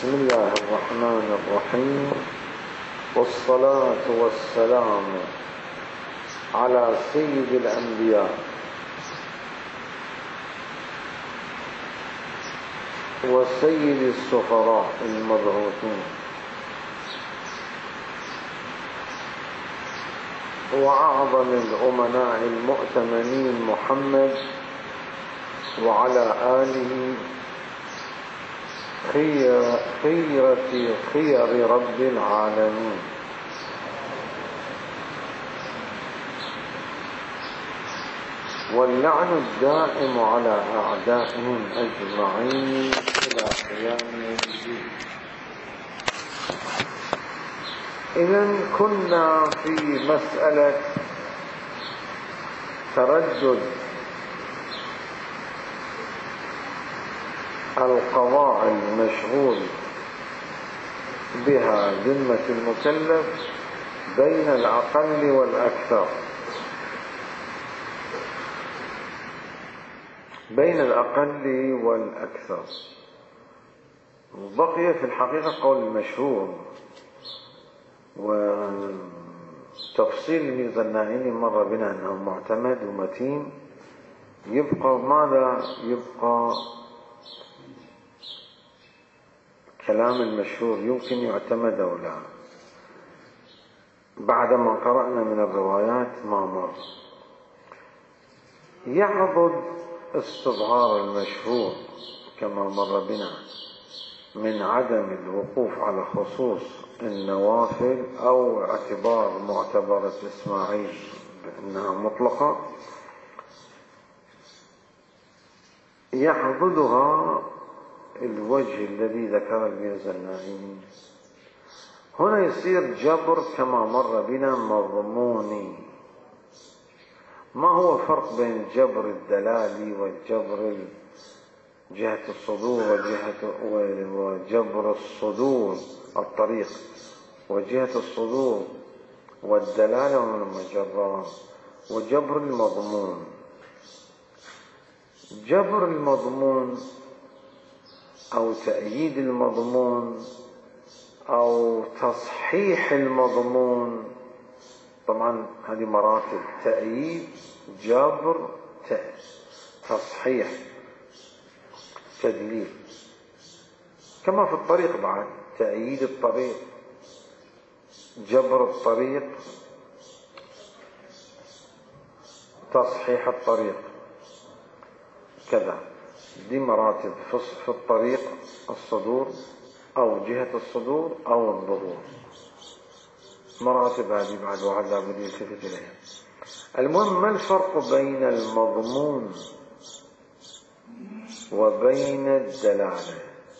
بسم الله الرحمن الرحيم، والصلاة والسلام على سيد الأنبياء وسيد السفراء المبعوثين وأعظم الأمناء المؤتمنين محمد وعلى آله خير رب العالمين. واللعن الدائم على أعدائهم أجمعين إلى قيام الدين. إذن كنا في مسألة تردد القضاء المشغول بها ذمة المكلف بين الأقل والأكثر، بقي في الحقيقة قول المشهور، وتفصيل الميزانائي مر بنا أنه معتمد ومتين. يبقى ماذا؟ يبقى كلام المشهور يمكن يعتمد أو لا بعدما قرأنا من الروايات ما مر. يعضد استظهار المشهور كما مر بنا من عدم الوقوف على خصوص النوافل أو اعتبار معتبرة إسماعيل بأنها مطلقة، يعضدها الوجه الذي ذكر الميزانائي. هنا يصير جبر كما مر بنا مضموني. ما هو الفرق بين الجبر الدلالي والجبر جهة الصدور وجبر الصدور الطريق وجهة الصدور والدلالة والمجرة وجبر المضمون؟ جبر المضمون أو تأييد المضمون أو تصحيح المضمون، طبعا هذه مراتب: تأييد، جبر، تصحيح، تدليل. كما في الطريق بعد: تأييد الطريق، جبر الطريق، تصحيح الطريق، كذا. دي مراتب في الطريق: الصدور أو جهة الصدور أو الظهور. مراتب هذه بعد واحد لابد يلتفت إليها. المهم، ما الفرق بين المضمون وبين الدلالة؟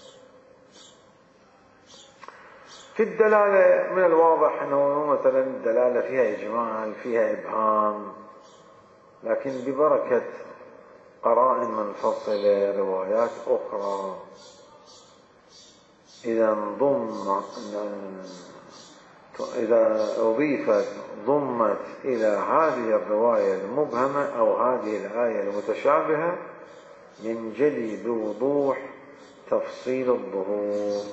في الدلالة من الواضح أنه مثلا الدلالة فيها إجمال، فيها إبهام، لكن ببركة قرائن منفصلة، روايات أخرى، إذا ضمت إلى هذه الرواية المبهمة أو هذه الآية المتشابهة، ينجلي بوضوح تفصيل الظهور.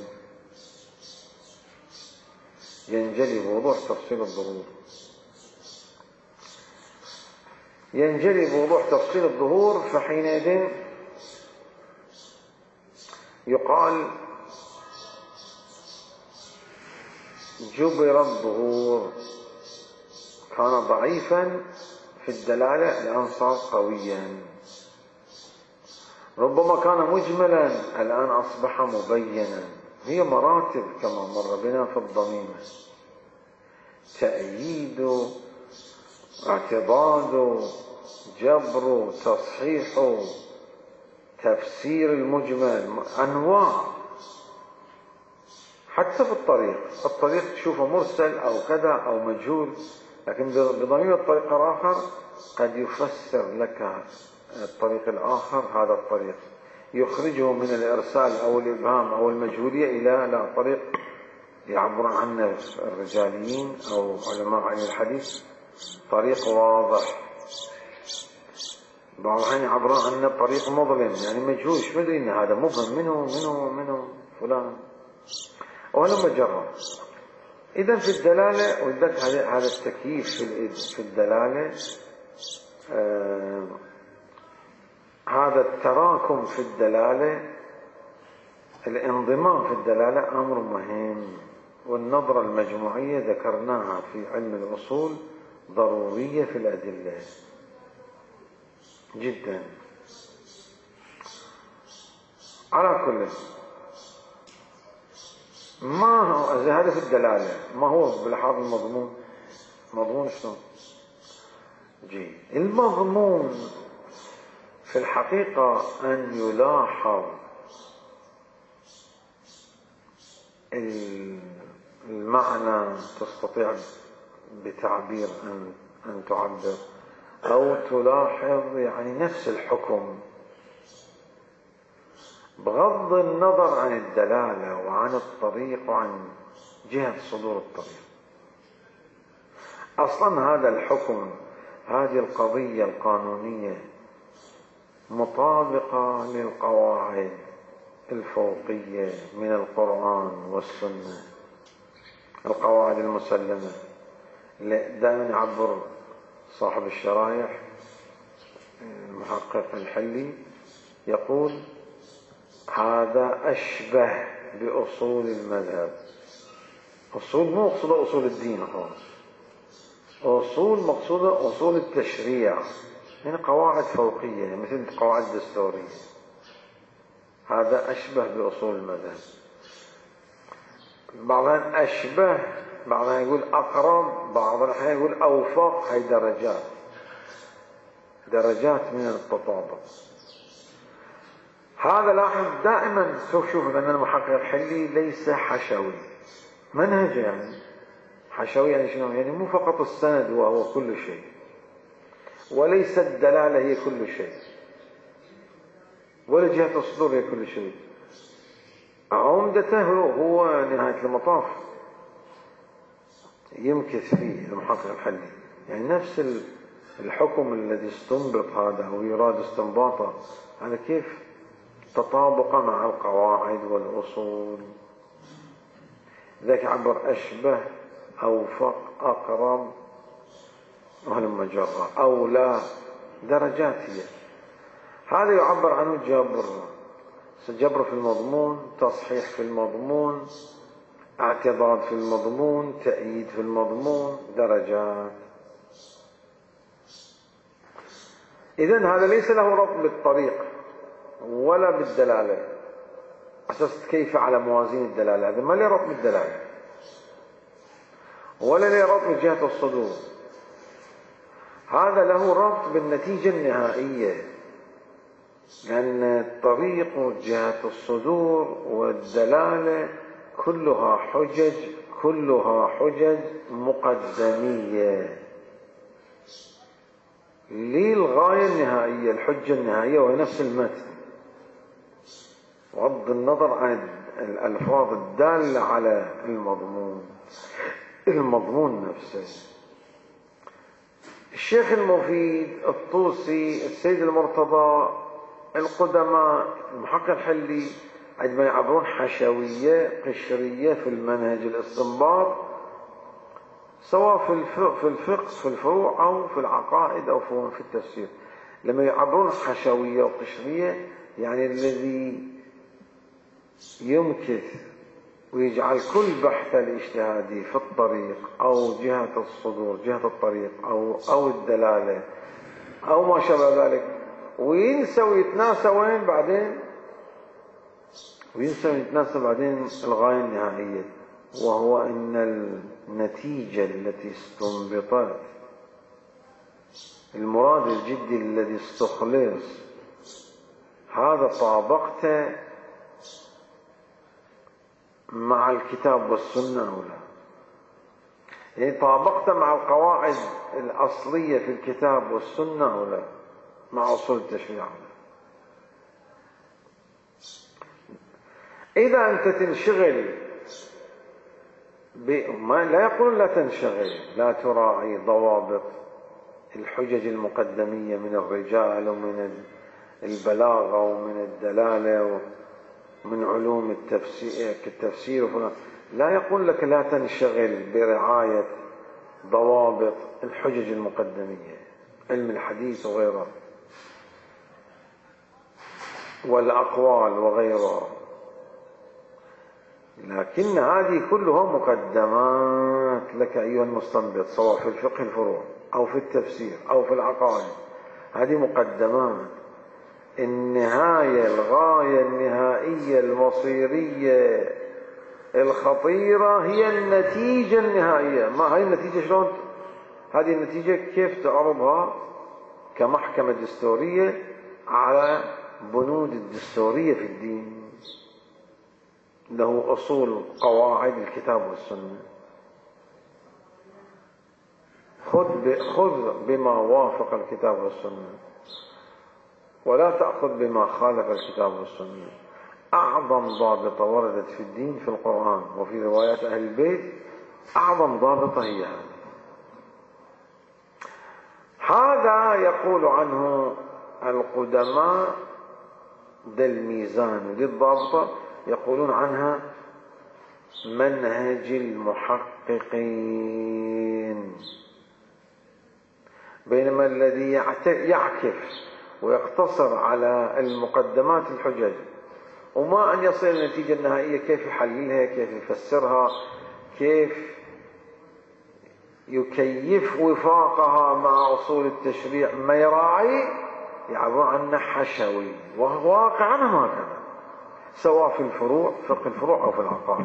ينجلي بوضوح تفصيل الظهور. فحينئذ يقال جبر الظهور، كان ضعيفا في الدلالة الآن صار قويا. ربما كان مجملا الآن أصبح مبينا. هي مراتب كما مر بنا في الضميمة: تأييد، اعتضاد، جبر، تصحيح، تفسير المجمل، أنواع. حتى في الطريق تشوفه مرسل أو كذا أو مجهول، لكن بضمير الطريق الآخر قد يفسر لك الطريق الآخر هذا الطريق، يخرجه من الإرسال أو الإبهام أو المجهولية إلى طريق يعبر عنه الرجاليين أو علماء عن الحديث طريق واضح. بعض الأحيان يعبرون عنه طريق مظلم، يعني مجهول، مش مدري إن هذا مبهم، منه فلان. ولما جرب. إذا في الدلالة ولذلك هذا التكييف في الدلالة، هذا التراكم في الدلالة، الانضمام في الدلالة أمر مهم. والنظرة المجموعية ذكرناها في علم الأصول ضرورية في الأدلة جدا. على كل، ما هو هذا في الدلالة، ما هو بلحاظ المضمون؟ مضمون شنو؟ جيد. المضمون في الحقيقة أن يلاحظ المعنى، تستطيع بتعبير أن تعبر، أو تلاحظ يعني نفس الحكم بغض النظر عن الدلالة وعن الطريق وعن جهة صدور الطريق. أصلا هذا الحكم، هذه القضية القانونية مطابقة للقواعد الفوقية من القرآن والسنة، القواعد المسلمة. دائما يعبر صاحب الشرايح المحقق الحلي يقول هذا أشبه بأصول المذهب. أصول مو مقصودة أصول الدين خالص، أصول مقصودة أصول التشريع، يعني قواعد فوقية مثل القواعد الدستورية. هذا أشبه بأصول المذهب. بعضها أشبه، بعضها يقول أقرب، بعضها يقول أوفق. هي درجات من التطابق. هذا لاحظ دائما. شوف أن المحقق الحلي ليس حشوي، منهج يعني حشوي. يعني شنو؟ يعني مو فقط السند وهو كل شيء، وليس الدلالة هي كل شيء، ولا جهة الصدور هي كل شيء. عمدته هو نهاية المطاف يمكث فيه المحقق الحلي، يعني نفس الحكم الذي استنبط هذا أو يراد استنباطه، هذا كيف تطابق مع القواعد والأصول. ذاك عبر أشبه، أوفق، أقرب، وهلم جرة، أولى، درجات هي. هذا يعبر عنه جبر في المضمون، تصحيح في المضمون، اعتضاد في المضمون، تأييد في المضمون، درجات. إذن هذا ليس له ربط بالطريق ولا بالدلالة. أساس كيف على موازين الدلالة، هذا ما له ربط بالدلالة ولا له ربط بجهة الصدور. هذا له ربط بالنتيجة النهائية، لأن الطريق وجهة الصدور والدلالة كلها حجج مقدمية للغاية النهائية، الحجة النهائية، وهي نفس المتن، بغض النظر عن الألفاظ الدالة على المضمون نفسه. الشيخ المفيد، الطوسي، السيد المرتضى، القدماء، المحقق الحلي، عندما يعبرون حشوية قشرية في المنهج الاستنباط، سواء في الفقه في الفروع أو في العقائد أو في التفسير، لما يعبرون حشوية وقشرية يعني الذي يمكث ويجعل كل بحث الاجتهادي في الطريق أو جهة الصدور، جهة الطريق أو الدلالة أو ما شابه ذلك، وينسى ويتناسى وين بعدين، الغاية النهائية، وهو أن النتيجة التي استنبطت، المراد الجدي الذي استخلص، هذا طابقته مع الكتاب والسنة أو لا؟ يعني طابقته مع القواعد الأصلية في الكتاب والسنة أو لا؟ مع أصول التشريع. إذا أنت تنشغل لا يقول لا تنشغل، لا تراعي ضوابط الحجج المقدمية من الرجال ومن البلاغة ومن الدلالة من علوم التفسير كالتفسير وفلان، لا يقول لك لا تنشغل برعاية ضوابط الحجج المقدمية، علم الحديث وغيره والأقوال وغيرها، لكن هذه كلها مقدمات لك أيها المستنبط، سواء في الفقه الفروع أو في التفسير أو في العقائد. هذه مقدمات. النهاية، الغاية النهائية المصيرية الخطيرة هي النتيجة النهائية. ما هي النتيجة؟ شلون هذه النتيجة كيف تعرضها كمحكمة دستورية على بنود الدستورية في الدين؟ له أصول قواعد الكتاب والسنة. خذ بما وافق الكتاب والسنة ولا تأخذ بما خالف الكتاب والسنة. أعظم ضابطة وردت في الدين في القرآن وفي روايات أهل البيت، أعظم ضابطة هي هذا يقول عنه القدماء ذا الميزان، ذي الضابطة يقولون عنها منهج المحققين. بينما الذي يعكف ويقتصر على المقدمات الحجج وما أن يصل النتيجة النهائية، كيف يحللها، كيف يفسرها، كيف يكيف وفاقها مع أصول التشريع، ما يراعي يعبر عنه حشوي، وهو واقعا هكذا سواء في الفروع، فقه الفروع أو في العقائد.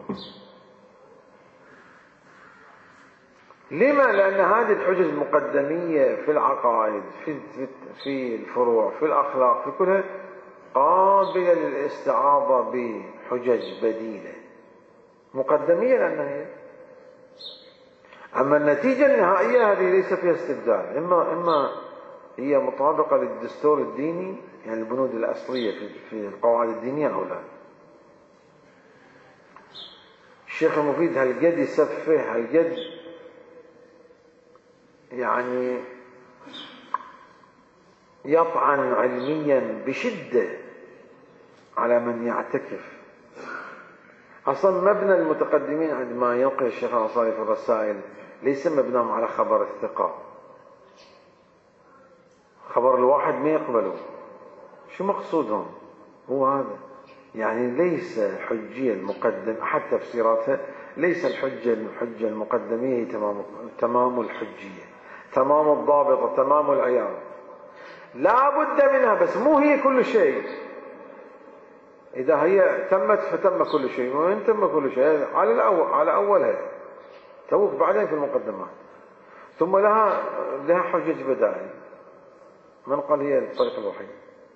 لما؟ لأن هذه الحجج المقدمية في العقائد، في الفروع، في الأخلاق، في كلها قابلة للاستعاضة بحجج بديلة مقدمية، لأنها هي. أما النتيجة النهائية هذه ليس فيها استبدال، إما هي مطابقة للدستور الديني، يعني البنود الأصلية في القواعد الدينية، أو لا. الشيخ المفيد هالقد يسفه، هالقد يعني يطعن علميا بشدة على من يعتكف. أصلا مبنى المتقدمين عندما ينقل الشيخ الأنصاري في الرسائل ليس مبناهم على خبر الثقة. خبر الواحد ما يقبله. شو مقصودهم؟ هو هذا، يعني ليس الحجية المقدم أحد تفسيراتها، ليس الحجة المقدمية تمام الحجية، تمام الضابطة، تمام العيار، لا بد منها، بس مو هي كل شيء. إذا هي تمت فتم كل شيء، وإن تم كل شيء على أولها، توك بعدين في المقدمات. ثم لها حجج بدائل، من قال هي الطريق الوحيد.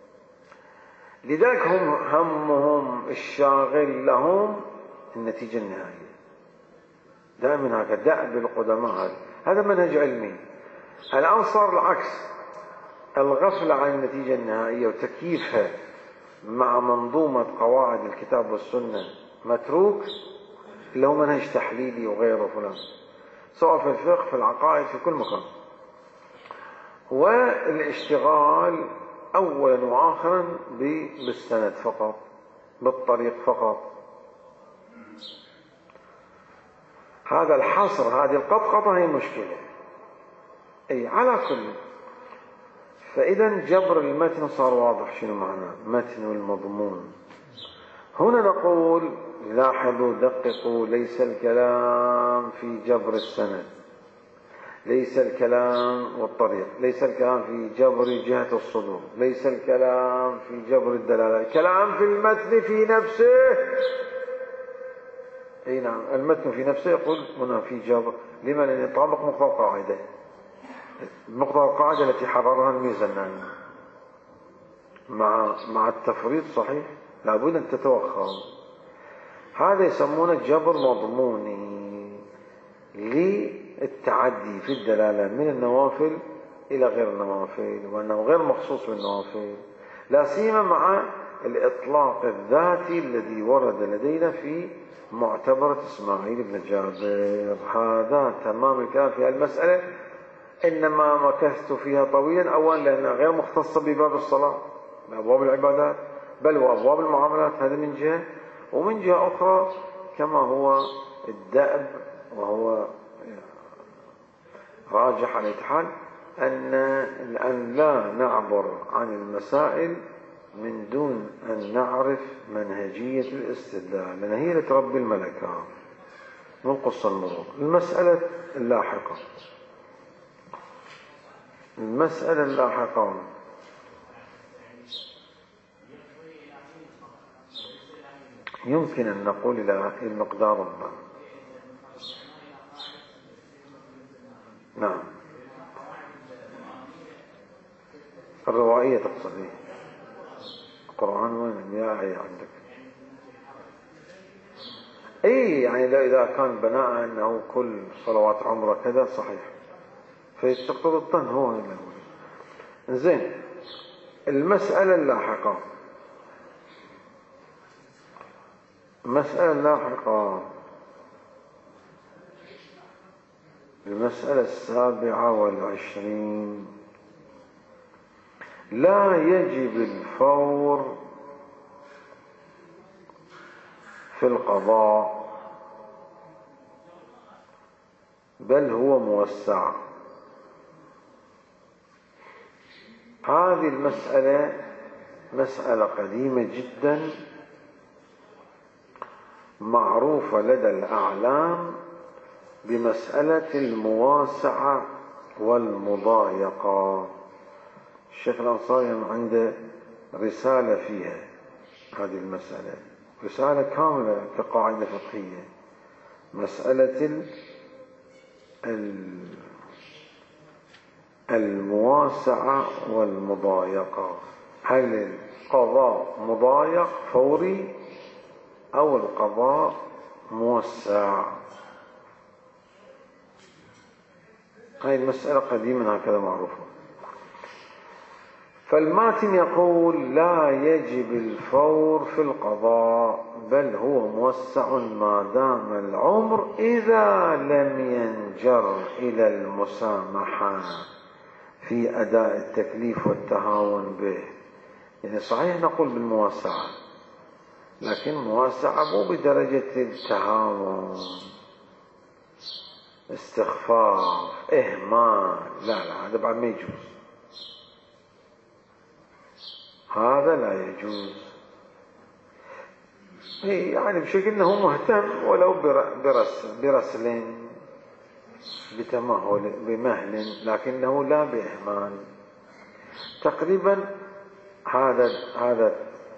لذلك همهم الشاغل لهم النتيجة النهائية. دائما هكذا، دأب القدماء، هذا منهج علمي. الآن صار العكس، الغفلة عن النتيجة النهائية وتكييفها مع منظومة قواعد الكتاب والسنة متروك، اللي هو منهج تحليلي وغيره فلان، سواء في الفقه، في العقائد، في كل مكان. والاشتغال أولا وآخرا بالسند فقط، بالطريق فقط. هذا الحصر، هذه القطقطة هي المشكلة. أي على كل. فإذا جبر المتن صار واضح شنو معناه، متن والمضمون. هنا نقول لاحظوا دققوا، ليس الكلام في جبر السند، ليس الكلام والطريق، ليس الكلام في جبر جهة الصدور، ليس الكلام في جبر الدلالة، الكلام في المتن في نفسه. اي نعم، المتن في نفسه يقول هنا في جبر. لما؟ لأن يطابق مقتضى القاعدة، مقتضى القاعدة التي حررها الميزاني. مع التفريط صحيح لابد أن تتوخى. هذا يسمونه جبر مضموني للتعدي في الدلالة من النوافل إلى غير النوافل، وأنه غير مخصوص بالنوافل، لا سيما مع الإطلاق الذاتي الذي ورد لدينا في معتبرة إسماعيل بن جابر. هذا تمام الكلام في المسألة، إنما مكثت فيها طويلا. أولا لأنها غير مختصة بباب الصلاة، بأبواب العبادات، بل وأبواب المعاملات هذا من جهة، ومن جهة أخرى كما هو الدأب وهو راجح على الحال أن لا نعبر عن المسائل من دون أن نعرف منهجية الاستدلال، لأن هي لتربي الملكة من قص المرور. المسألة اللاحقة يمكن أن نقول إلى المقدار ما. نعم، الروائية تقصدي القرآن وين يا أي عندك؟ أي يعني إذا كان بناء أنه كل صلوات عمره كذا صحيح، فيتقتضي الظن هو هنا. زين، المسألة اللاحقة المسألة 27. لا يجب الفور في القضاء بل هو موسع. هذه المسألة مسألة قديمة جدا، معروفة لدى الأعلام بمسألة المواسعة والمضايقة. الشيخ الأنصاري عنده رسالة فيها هذه المسألة، رسالة كاملة كقاعدة فقهية، مسألة المواسعة والمضايقة. هل القضاء مضايق فوري أو القضاء موسع؟ هاي المسألة قديما هكذا معروفة. فالماتن يقول لا يجب الفور في القضاء بل هو موسع ما دام العمر إذا لم ينجر إلى المسامحة في أداء التكليف والتهاون به. يعني صحيح نقول بالمواسعة، لكن مواسعة مو بدرجة التهاون، استخفاف، إهمال، لا هذا بعد ما يجوز، هذا لا يجوز. يعني بشكل أنه مهتم ولو برسل بتمهل بمهل، لكنه لا بإهمال. تقريبا هذا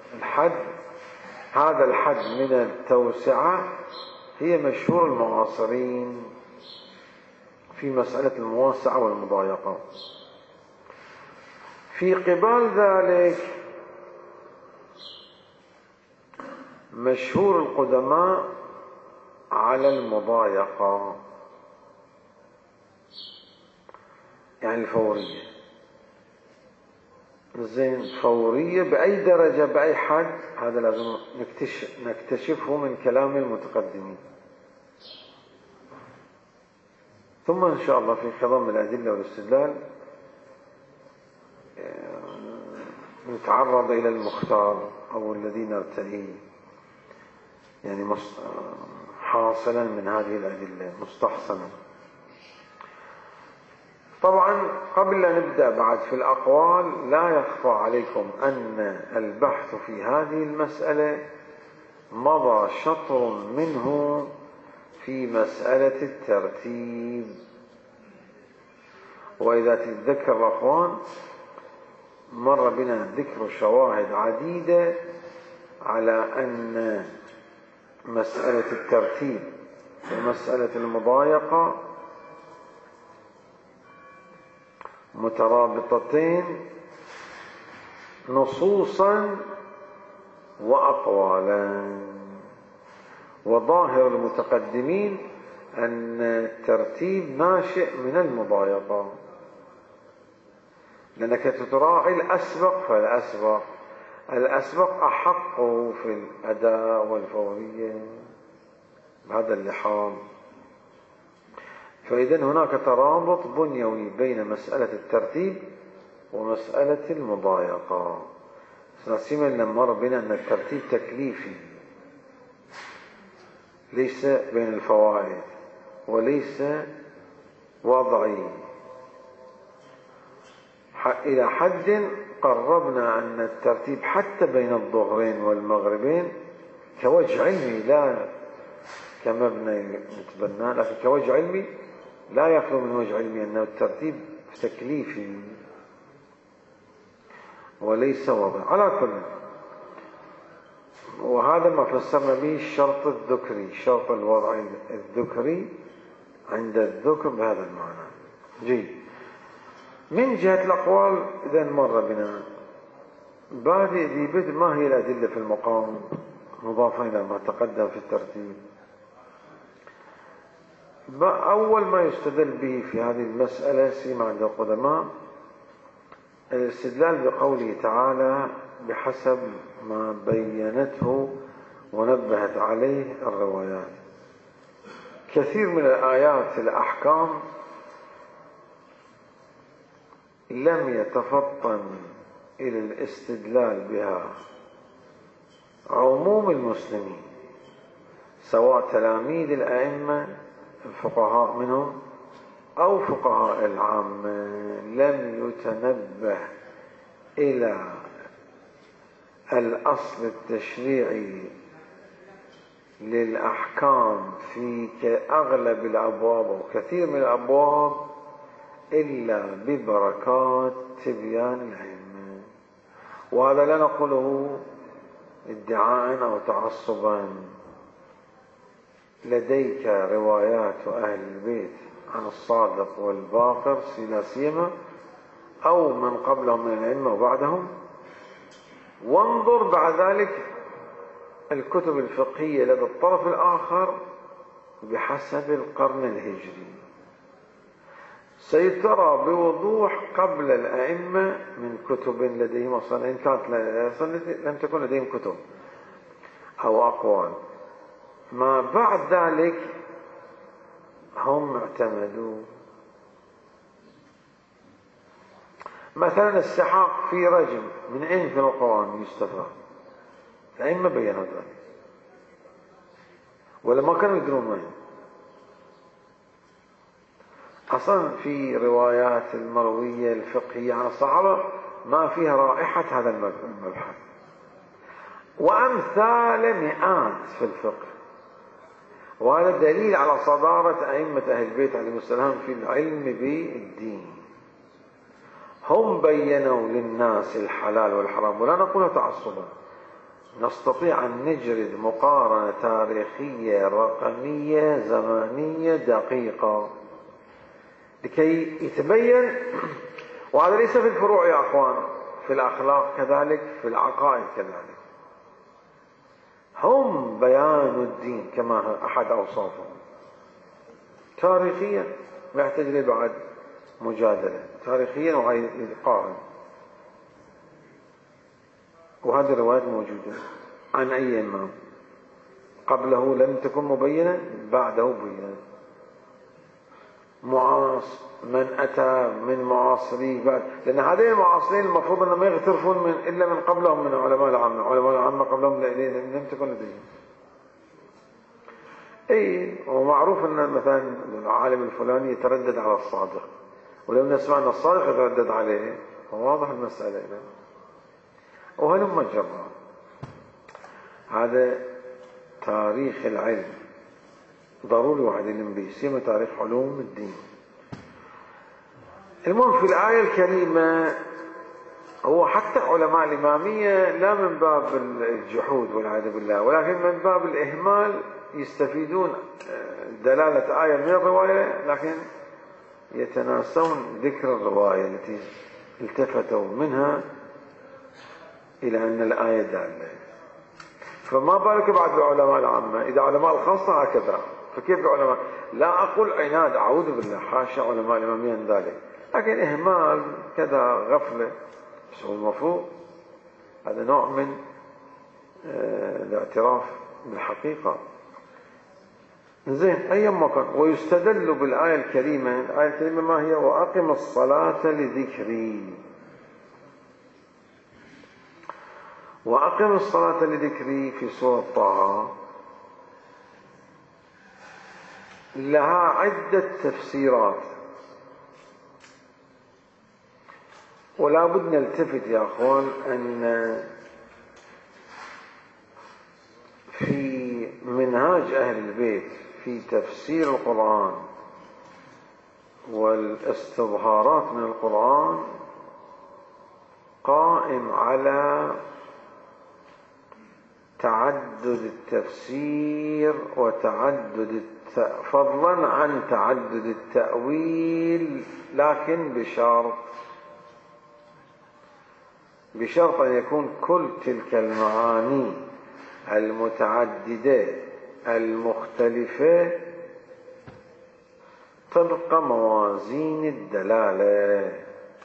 الحد من التوسعة هي مشهور المعاصرين في مسألة المواسعة والمضايقة. في قبال ذلك مشهور القدماء على المضايقة، يعني الفورية. زين، فورية بأي درجة بأي حد، هذا لازم نكتشفه من كلام المتقدمين، ثم إن شاء الله في خضم الأدلة والاستدلال نتعرض إلى المختار أو الذي نرتئيه، يعني حاصلا من هذه الأدلة مستحسنا. طبعا قبل أن نبدأ بعد في الأقوال، لا يخفى عليكم أن البحث في هذه المسألة مضى شطر منه في مسألة الترتيب. وإذا تتذكر الأخوان مر بنا ذكر شواهد عديدة على أن مسألة الترتيب ومسألة المضايقة مترابطتين نصوصا وأقوالا، وظاهر المتقدمين أن الترتيب ناشئ من المضايقة، لأنك تراعي الأسبق فالأسبق أحق في الأداء والفورية بهذا اللحاظ. فإذن هناك ترابط بنيوي بين مسألة الترتيب ومسألة المضايقة، لا سيما لما مر بنا أن الترتيب تكليفي ليس بين الفوائد وليس وضعي، إلى حد قربنا أن الترتيب حتى بين الظهرين والمغربين كوجه علمي لا كمبنى نتبناه، لكن كوجه علمي لا يخلو من وجه علمي أنه الترتيب تكليفي وليس وضع. على كل، وهذا ما فسرنا به الشرط الذكري، الشرط الوضعي الذكري عند الذكر بهذا المعنى. جيد. من جهة الأقوال إذا مر بنا بادئ ذي بدء ما هي الأدلة في المقام مضافة إلى ما تقدم في الترتيب. أول ما يستدل به في هذه المسألة سيما عند القدماء الاستدلال بقوله تعالى بحسب ما بينته ونبهت عليه الروايات. كثير من الآيات الأحكام لم يتفطن إلى الاستدلال بها عموم المسلمين، سواء تلاميذ الأئمة الفقهاء منهم أو فقهاء العامة، لم يتنبه إلى الأصل التشريعي للأحكام في أغلب الأبواب وكثير من الأبواب إلا ببركات تبيان العلم. وهذا لا نقوله ادعاء أو تعصبا. لديك روايات أهل البيت عن الصادق والباقر لا سيما أو من قبلهم من الأئمة وبعدهم، وانظر بعد ذلك الكتب الفقهية لدى الطرف الآخر بحسب القرن الهجري، سيترى بوضوح قبل الأئمة من كتب لديهم أصلا، إن كانت لم تكن لديهم كتب أو أقوال. ما بعد ذلك هم اعتمدوا مثلا السحاق في رجم من أين في القرآن يستفاد؟ الأئمة بينوا ذلك ولا ما كانوا يدرون وين؟ أصلا في روايات المروية الفقهية عن الصحابة ما فيها رائحة هذا المبحث، وأمثال مئات في الفقه. وهذا دليل على صدارة أئمة أهل البيت عليهم السلام في العلم بالدين. هم بينوا للناس الحلال والحرام، ولا نقول تعصبا، نستطيع أن نجرد مقارنة تاريخية رقمية زمانية دقيقة لكي يتبين. وهذا ليس في الفروع يا أخوان، في الأخلاق كذلك، في العقائد كذلك. هم بيان الدين كما أحد أوصافهم تاريخيا، ما يحتاج لي بعد مجادلة تاريخيا ويقارن. وهذه الروايات موجودة عن أي إمام قبله لم تكن مبينة، بعده بينت. من أتى من معاصريه بعد، لأن هذين المعاصرين المفروض أنهم ما يغترفون إلا من قبلهم من علماء العامة. علماء العامة قبلهم لم تكن لديهم. أي ومعروف أن مثلا العالم الفلاني يتردد على الصادق، ولو نسمع أن الصادق يتردد عليه فواضح المسألة إذا. وهلم جرى. هذا تاريخ العلم ضروري واحد يلم به، سيما تاريخ علوم الدين. المهم في الآية الكريمة هو حتى علماء الإمامية لا من باب الجحود والعياذ بالله، ولكن من باب الإهمال يستفيدون دلالة آية من الرواية، لكن يتناسون ذكر الرواية التي التفتوا منها إلى أن الآية دالة. فما بالك بعد بعلماء العامة، إذا علماء الخاصة هكذا فكيف بعلماء؟ لا أقول عناد، أعوذ بالله، حاشا علماء الإمامية من ذلك، لكن إهمال كذا غفلة. بس هو المفروض هذا نوع من الاعتراف بالحقيقة. زين، أيما كان. ويستدل بالآية الكريمة. الآية الكريمة ما هي؟ وأقم الصلاة لذكري. وأقم الصلاة لذكري في سورة طه لها عدة تفسيرات، ولا بد نلتفت يا أخوان أن في منهاج أهل البيت في تفسير القرآن والاستظهارات من القرآن قائم على تعدد التفسير وتعدد فضلا عن تعدد التأويل، لكن بشرط أن يكون كل تلك المعاني المتعددة المختلفة طبق موازين الدلالة.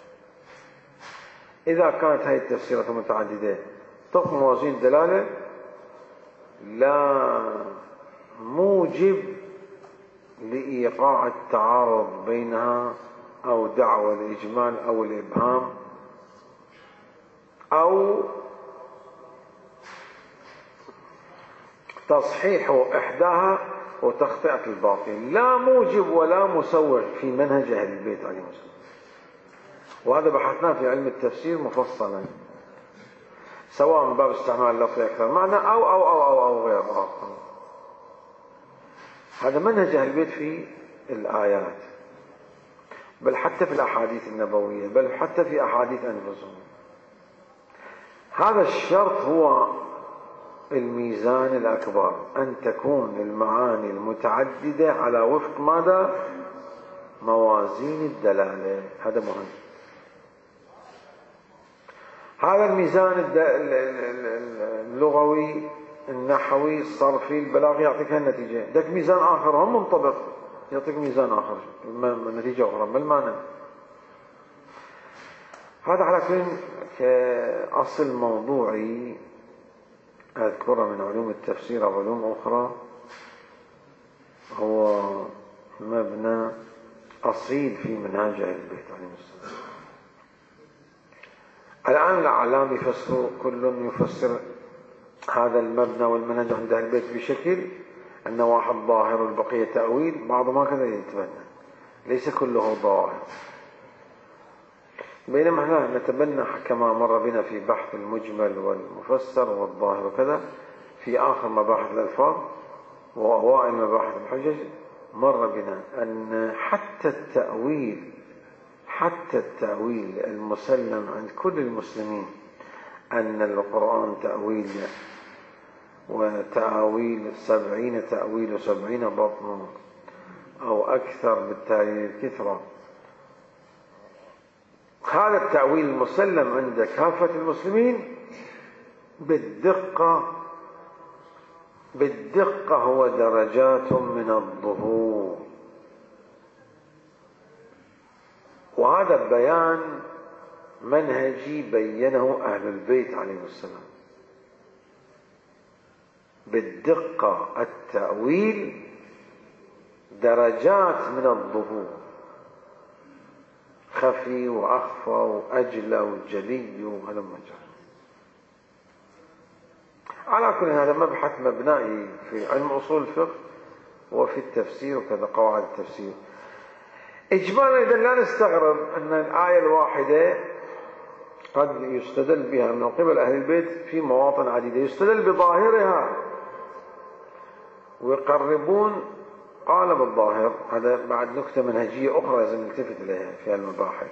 إذا كانت هذه التفسيرات متعددة طبق موازين الدلالة لا موجب لإيقاع التعارض بينها أو دعوى الإجمال أو الإبهام أو تصحيح إحداها وتخطئة الباطل، لا موجب ولا مسوغ في منهج أهل البيت عليهم السلام. وهذا بحثناه في علم التفسير مفصلا، سواء من باب استعمال اللفظ أكثر معنى أو غير آخر. هذا منهج أهل البيت في الآيات، بل حتى في الأحاديث النبوية، بل حتى في أحاديث أنفسهم. هذا الشرط هو الميزان الأكبر، أن تكون المعاني المتعددة على وفق ماذا؟ موازين الدلالة. هذا مهم. هذا الميزان اللغوي النحوي الصرفي البلاغي يعطيك هالنتيجة. لك ميزان آخر هم منطبق يعطيك ميزان آخر نتيجة أخرى. ما المعنى؟ هذا على كل كأصل موضوعي أذكره من علوم التفسير أو علوم أخرى، هو مبنى أصيل في منهاج أهل البيت عليهم السلام. الآن الأعلام يفسروا، كل يفسر هذا المبنى والمنهج عند أهل البيت بشكل أن واحد ظاهر والبقية تأويل، بعضهم هكذا يتبنى، ليس كله ظاهر. بينما احنا نتبنى كما مر بنا في بحث المجمل والمفسر والظاهر وكذا في آخر مباحث الألفاظ وأوائل مباحث الحجج، مر بنا أن حتى التأويل المسلم عند كل المسلمين أن القرآن تأويل وتأويل 70 تأويل و70 بطن أو أكثر بالتأويل الكثرة. هذا التأويل المسلم عند كافة المسلمين بالدقة هو درجات من الظهور. وهذا بيان منهجي بينه أهل البيت عليهم السلام. بالدقة التأويل درجات من الظهور، خفي وأخفى وأجلى وجلي وهذا مجال. على كل هذا مبحث مبنائي في علم أصول الفقه وفي التفسير وكذا قواعد التفسير. إجمالا إذا لا نستغرب أن الآية الواحدة قد يستدل بها من قبل أهل البيت في مواطن عديدة، يستدل بظاهرها ويقربون قالب الظاهر. هذا بعد نكتة منهجية أخرى لازم نلتفت إليها في المباحث.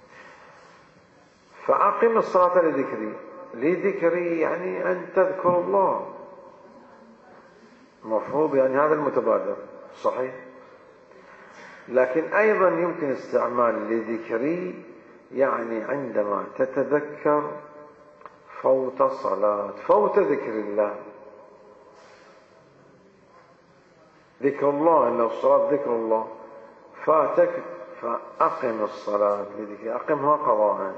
فأقم الصلاة لذكري يعني أن تذكر الله، مفروض يعني هذا المتبادر صحيح، لكن أيضا يمكن استعمال لذكري يعني عندما تتذكر فوت الصلاة، فوت ذكر الله. ذكر الله أن الصلاة ذكر الله فاتك، فأقم الصلاة لذكري، أقمها قضاء.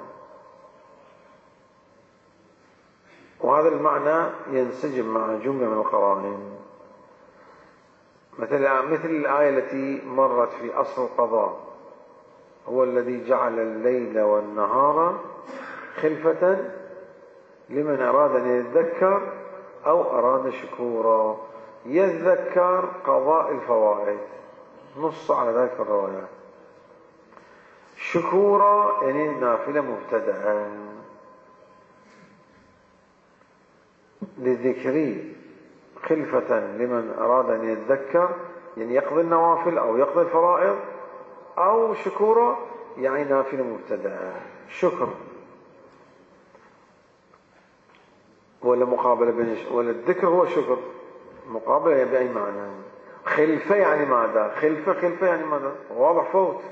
وهذا المعنى ينسجم مع جملة من القرائن، مثل الآية التي مرت في أصل القضاء: هو الذي جعل الليل والنهار خلفة لمن أراد أن يذكر أو أراد شكورا. يذكر قضاء الفوائد، نص على ذلك الروايات. شكورا يعني نافلة مبتدأ للذكر خلفة لمن أراد أن يذكر، يعني يقضي النوافل أو يقضي الفرائض، أو شكورا يعني نافلة مبتدأ. شكر ولا مقابلة بين ولا الذكر هو شكر، مقابلة بأي معنى. خلفة يعني ماذا؟ خلفة يعني ماذا؟ واضح فوت.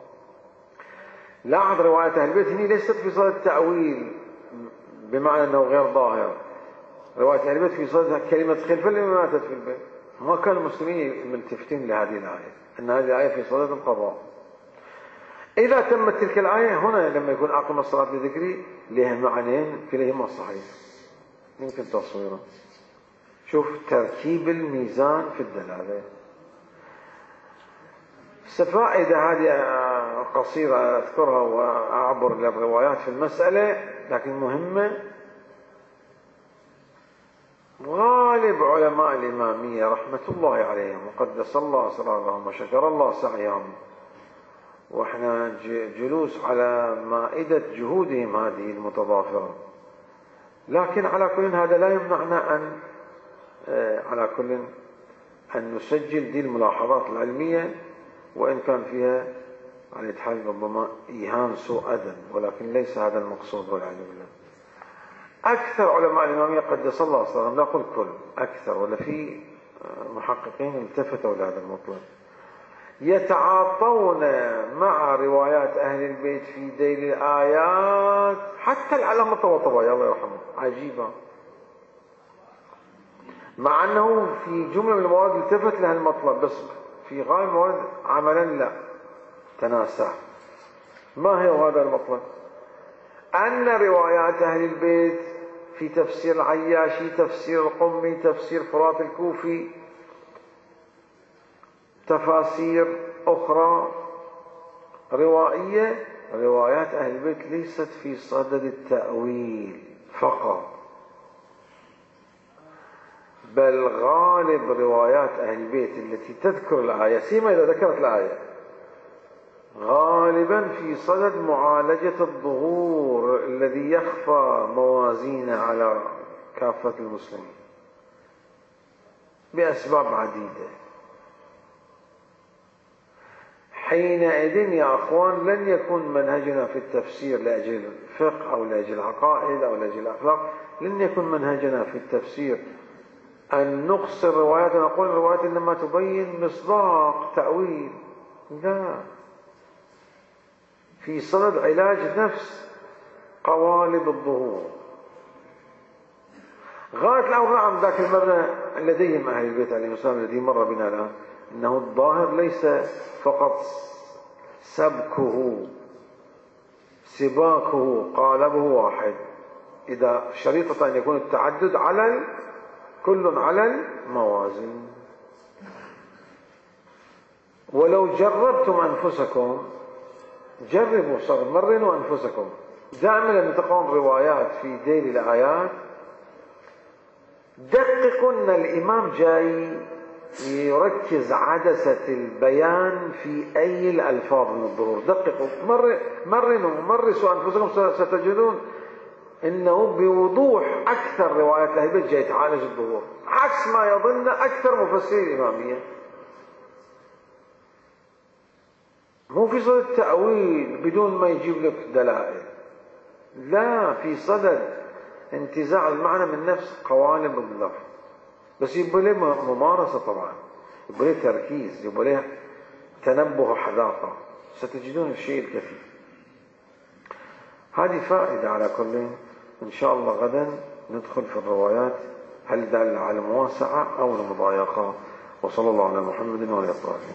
لاحظ رواية أهل البيت هنا ليست في صدد التأويل بمعنى أنه غير ظاهر. رواية أهل البيت في صدد كلمة خلفة لما ماتت في البيت. ما كان المسلمين ملتفتين لهذه الآية، أن هذه الآية في صدد القضاء. إذا تمت تلك الآية هنا لما يكون أقم الصلاة لذكري لها معنيين كليهما صحيح، يمكن تصويره. شوف تركيب الميزان في الدلالة. فائدة هذه قصيرة أذكرها وأعبر للروايات في المسألة، لكن مهمة. غالب علماء الإمامية رحمة الله عليهم وقدس الله أسرارهم وشكر الله سعيهم، وإحنا جلوس على مائدة جهودهم هذه المتضافرة، لكن على كل هذا لا يمنعنا أن نسجل دي الملاحظات العلمية، وإن كان فيها على يتحال ربما إيهام سوء أدب، ولكن ليس هذا المقصود والعياذ بالله. أكثر علماء الإمامية قدس الله أسرارهم، لا أقول كل، أكثر، ولا في محققين التفتوا لهذا المطلب، يتعاطون مع روايات أهل البيت في ذيل الآيات. حتى العلامة الطباطبائي الله يرحمه عجيبة، مع أنه في جملة من المواد التفت لها المطلب، بس في غاية المواد عملا لا تناسى. ما هو هذا المطلب؟ أن روايات أهل البيت في تفسير العياشي، تفسير القمي، تفسير فرات الكوفي، تفاسير أخرى روائية، روايات أهل البيت ليست في صدد التأويل فقط، بل غالب روايات أهل البيت التي تذكر الآية، سيما إذا ذكرت الآية، غالبا في صدد معالجة الظهور الذي يخفى موازينه على كافة المسلمين بأسباب عديدة. حينئذ يا أخوان لن يكون منهجنا في التفسير لأجل الفقه أو لأجل العقائد أو لأجل الأخلاق، لن يكون منهجنا في التفسير أن نقصر روايات ونقول الروايات إنما تبين مصداق تأويل، لا، في صدد علاج نفس قوالب الظهور. غاية الأمر نعم ذاك المبنى لديهم أهل البيت عليهم السلام الذي مر بنا الآن، إنه الظاهر ليس فقط سباكه قالبه واحد، إذا شريطة أن يكون التعدد على كل على الموازن. ولو جربتم أنفسكم، جربوا مرنوا أنفسكم دائما لما تقرؤون روايات في ذيل الآيات دققوا أن الإمام جاي يركز عدسة البيان في أي الألفاظ من الظهور. دققوا، مرسوا أنفسكم، ستجدون إنه بوضوح أكثر روايات أهل البيت جاي تعالج الظهور، عكس ما يظن أكثر مفسرين الإمامية. مو في صدد التأويل بدون ما يجيب لك دلائل، لا، في صدد انتزاع المعنى من نفس قوالب اللفظ، بس يبقى له ممارسة طبعا، يبقى له تركيز، يبقى له تنبه وحذاقة، ستجدون الشيء الكثير. هذه فائدة على كل. إن شاء الله غدا ندخل في الروايات، هل دل على المواسعة أو المضايقة. وصلى الله على محمد وعلى آله.